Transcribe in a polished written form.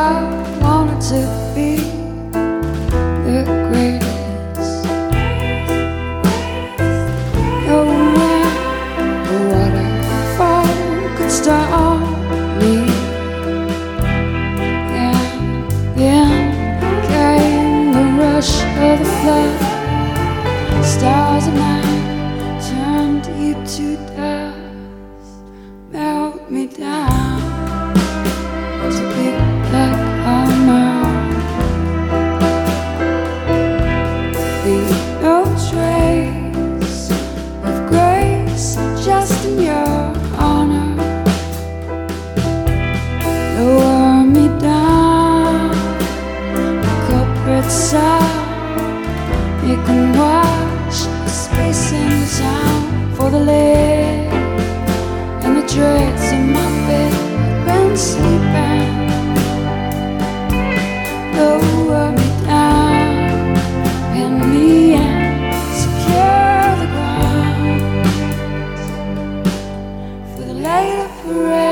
I wanted to be the greatest. No wind or waterfall could stop me. And then came the rush of the flood. Stars of night turned you to dust, melt me down to be like armor. Leave no trace of grace, just in your honor. Lower me down, culprit side. You can watch the space in the sound for the lead and the dregs in my bed. I've been sleeping. Lower me down, pin me in, secure the ground for the later parade.